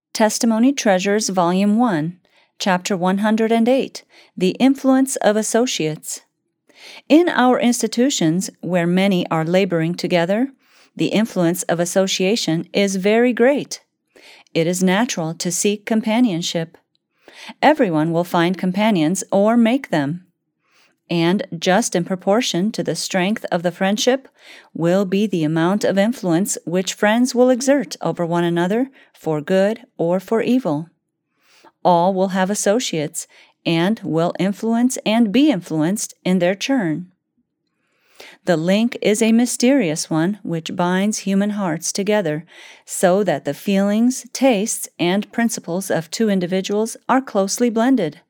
Testimony Treasures, Volume 1, Chapter 108, The Influence of Associates. In our institutions, where many are laboring together, the influence of association is very great. It is natural to seek companionship. Everyone will find companions or make them. And just in proportion to the strength of the friendship will be the amount of influence which friends will exert over one another for good or for evil. All will have associates and will influence and be influenced in their turn. The link is a mysterious one which binds human hearts together so that the feelings, tastes, and principles of two individuals are closely blended.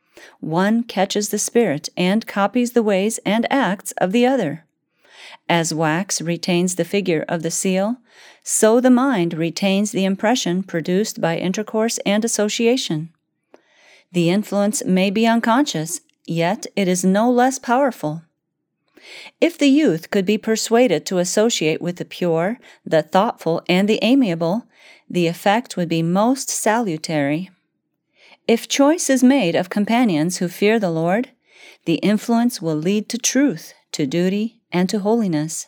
One catches the spirit and copies the ways and acts of the other. As wax retains the figure of the seal, so the mind retains the impression produced by intercourse and association. The influence may be unconscious, yet it is no less powerful. If the youth could be persuaded to associate with the pure, the thoughtful, and the amiable, the effect would be most salutary. If choice is made of companions who fear the Lord, the influence will lead to truth, to duty, and to holiness.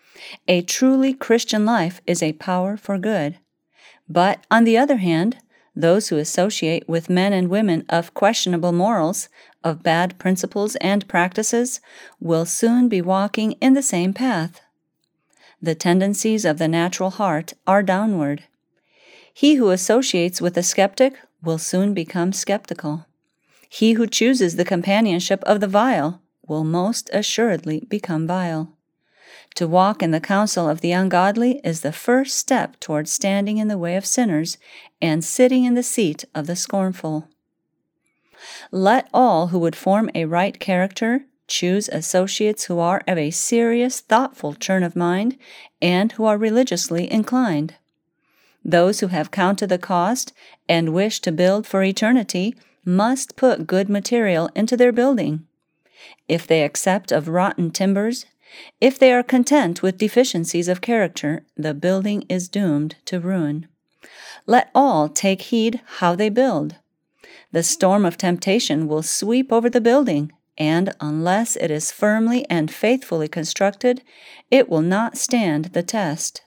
A truly Christian life is a power for good. But, on the other hand, those who associate with men and women of questionable morals, of bad principles and practices, will soon be walking in the same path. The tendencies of the natural heart are downward. He who associates with a skeptic will soon become skeptical. He who chooses the companionship of the vile will most assuredly become vile. To walk in the counsel of the ungodly is the first step toward standing in the way of sinners and sitting in the seat of the scornful. Let all who would form a right character choose associates who are of a serious, thoughtful turn of mind and who are religiously inclined. Those who have counted the cost and wish to build for eternity must put good material into their building. If they accept of rotten timbers, if they are content with deficiencies of character, the building is doomed to ruin. Let all take heed how they build. The storm of temptation will sweep over the building, and unless it is firmly and faithfully constructed, it will not stand the test.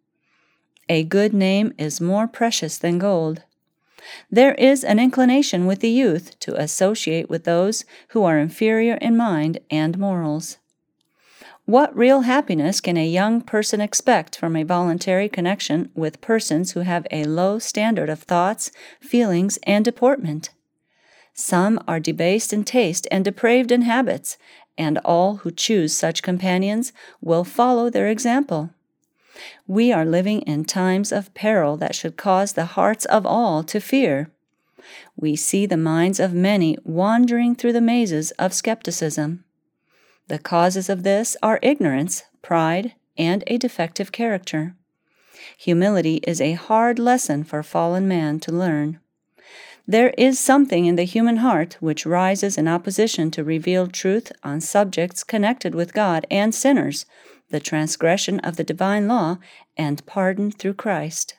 A good name is more precious than gold. There is an inclination with the youth to associate with those who are inferior in mind and morals. What real happiness can a young person expect from a voluntary connection with persons who have a low standard of thoughts, feelings, and deportment? Some are debased in taste and depraved in habits, and all who choose such companions will follow their example. We are living in times of peril that should cause the hearts of all to fear. We see the minds of many wandering through the mazes of skepticism. The causes of this are ignorance, pride, and a defective character. Humility is a hard lesson for fallen man to learn. There is something in the human heart which rises in opposition to revealed truth on subjects connected with God and sinners, the transgression of the divine law, and pardon through Christ.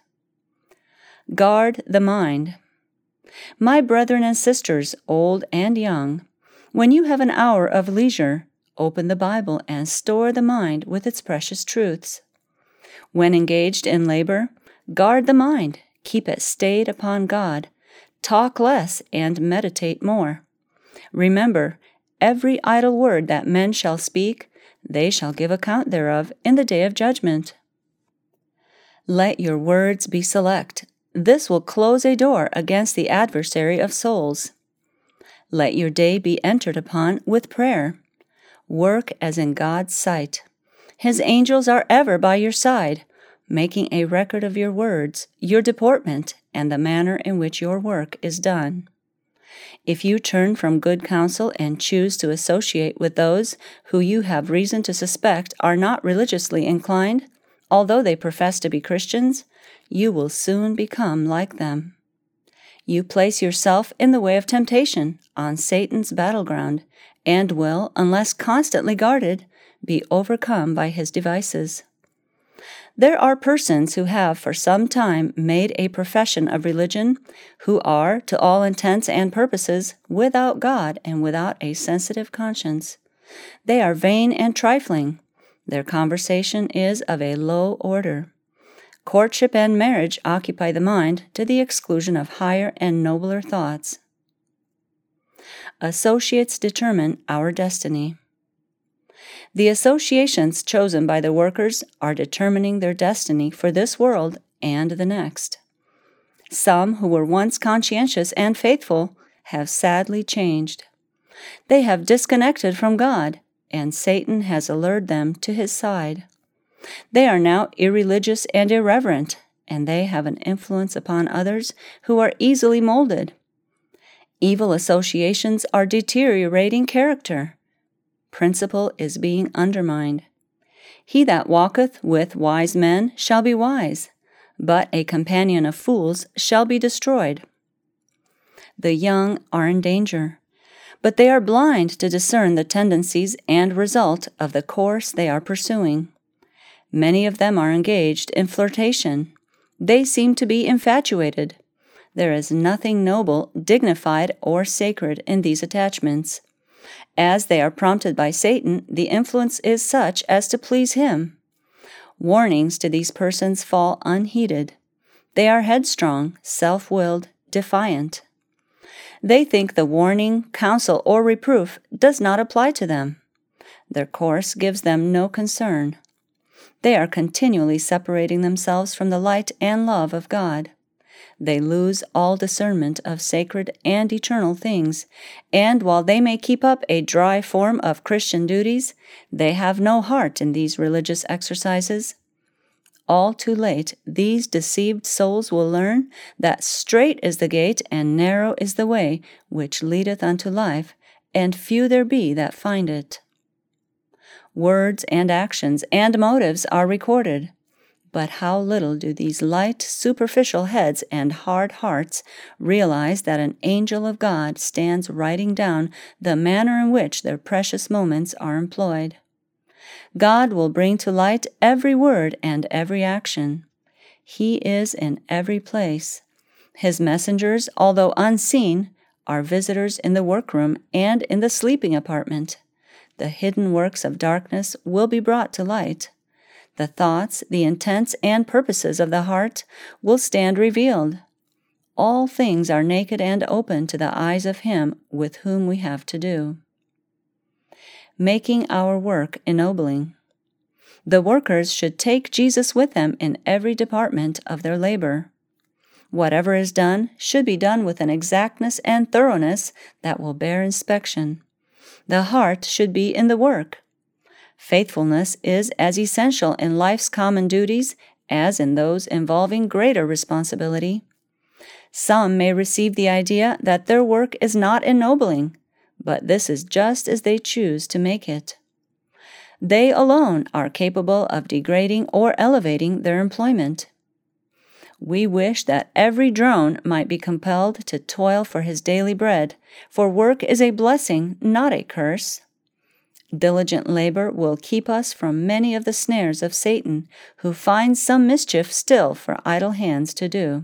Guard the mind. My brethren and sisters, old and young, when you have an hour of leisure, open the Bible and store the mind with its precious truths. When engaged in labor, guard the mind, keep it stayed upon God, talk less and meditate more. Remember, every idle word that men shall speak, they shall give account thereof in the day of judgment. Let your words be select. This will close a door against the adversary of souls. Let your day be entered upon with prayer. Work as in God's sight. His angels are ever by your side, making a record of your words, your deportment, and the manner in which your work is done. If you turn from good counsel and choose to associate with those who you have reason to suspect are not religiously inclined, although they profess to be Christians, you will soon become like them. You place yourself in the way of temptation, on Satan's battleground, and will, unless constantly guarded, be overcome by his devices. There are persons who have for some time made a profession of religion who are, to all intents and purposes, without God and without a sensitive conscience. They are vain and trifling. Their conversation is of a low order. Courtship and marriage occupy the mind to the exclusion of higher and nobler thoughts. Associates determine our destiny. The associations chosen by the workers are determining their destiny for this world and the next. Some who were once conscientious and faithful have sadly changed. They have disconnected from God, and Satan has allured them to his side. They are now irreligious and irreverent, and they have an influence upon others who are easily molded. Evil associations are deteriorating character. Principle is being undermined. He that walketh with wise men shall be wise, but a companion of fools shall be destroyed. The young are in danger, but they are blind to discern the tendencies and result of the course they are pursuing. Many of them are engaged in flirtation. They seem to be infatuated. There is nothing noble, dignified, or sacred in these attachments. As they are prompted by Satan, the influence is such as to please him. Warnings to these persons fall unheeded. They are headstrong, self-willed, defiant. They think the warning, counsel, or reproof does not apply to them. Their course gives them no concern. They are continually separating themselves from the light and love of God. They lose all discernment of sacred and eternal things, and while they may keep up a dry form of Christian duties, they have no heart in these religious exercises. All too late, these deceived souls will learn that strait is the gate and narrow is the way which leadeth unto life, and few there be that find it. Words and actions and motives are recorded. But how little do these light, superficial heads and hard hearts realize that an angel of God stands writing down the manner in which their precious moments are employed. God will bring to light every word and every action. He is in every place. His messengers, although unseen, are visitors in the workroom and in the sleeping apartment. The hidden works of darkness will be brought to light. The thoughts, the intents, and purposes of the heart will stand revealed. All things are naked and open to the eyes of him with whom we have to do. Making our work ennobling. The workers should take Jesus with them in every department of their labor. Whatever is done should be done with an exactness and thoroughness that will bear inspection. The heart should be in the work. Faithfulness is as essential in life's common duties as in those involving greater responsibility. Some may receive the idea that their work is not ennobling, but this is just as they choose to make it. They alone are capable of degrading or elevating their employment. We wish that every drone might be compelled to toil for his daily bread, for work is a blessing, not a curse. Diligent labor will keep us from many of the snares of Satan, who finds some mischief still for idle hands to do.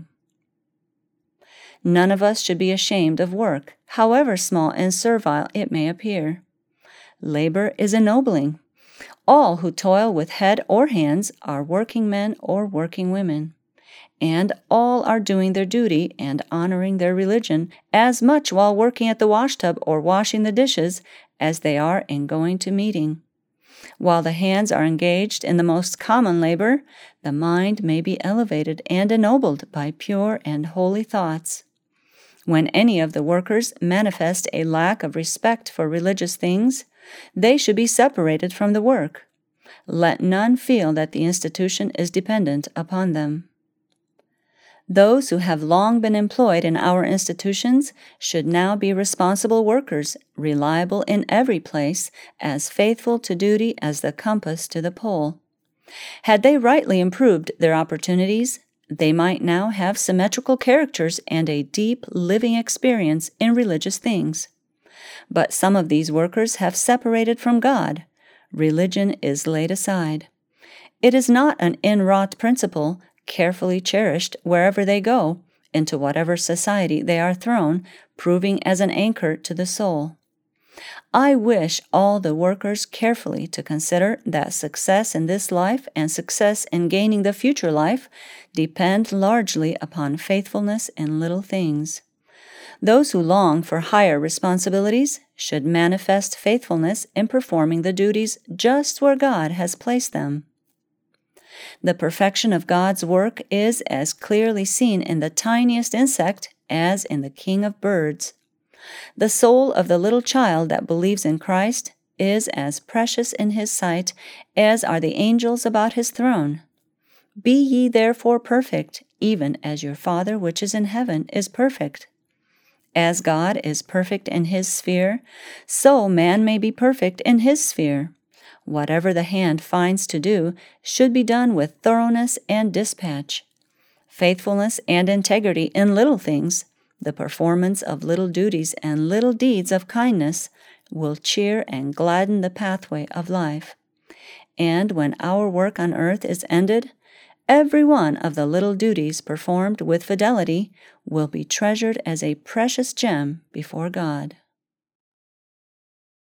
None of us should be ashamed of work, however small and servile it may appear. Labor is ennobling. All who toil with head or hands are working men or working women, and all are doing their duty and honoring their religion as much while working at the washtub or washing the dishes as they are in going to meeting. While the hands are engaged in the most common labor, the mind may be elevated and ennobled by pure and holy thoughts. When any of the workers manifest a lack of respect for religious things, they should be separated from the work. Let none feel that the institution is dependent upon them. Those who have long been employed in our institutions should now be responsible workers, reliable in every place, as faithful to duty as the compass to the pole. Had they rightly improved their opportunities, they might now have symmetrical characters and a deep, living experience in religious things. But some of these workers have separated from God. Religion is laid aside. It is not an inwrought principle, carefully cherished wherever they go, into whatever society they are thrown, proving as an anchor to the soul. I wish all the workers carefully to consider that success in this life and success in gaining the future life depend largely upon faithfulness in little things. Those who long for higher responsibilities should manifest faithfulness in performing the duties just where God has placed them. The perfection of God's work is as clearly seen in the tiniest insect as in the king of birds. The soul of the little child that believes in Christ is as precious in his sight as are the angels about his throne. Be ye therefore perfect, even as your Father which is in heaven is perfect. As God is perfect in his sphere, so man may be perfect in his sphere. Whatever the hand finds to do should be done with thoroughness and dispatch. Faithfulness and integrity in little things, the performance of little duties and little deeds of kindness, will cheer and gladden the pathway of life. And when our work on earth is ended, every one of the little duties performed with fidelity will be treasured as a precious gem before God.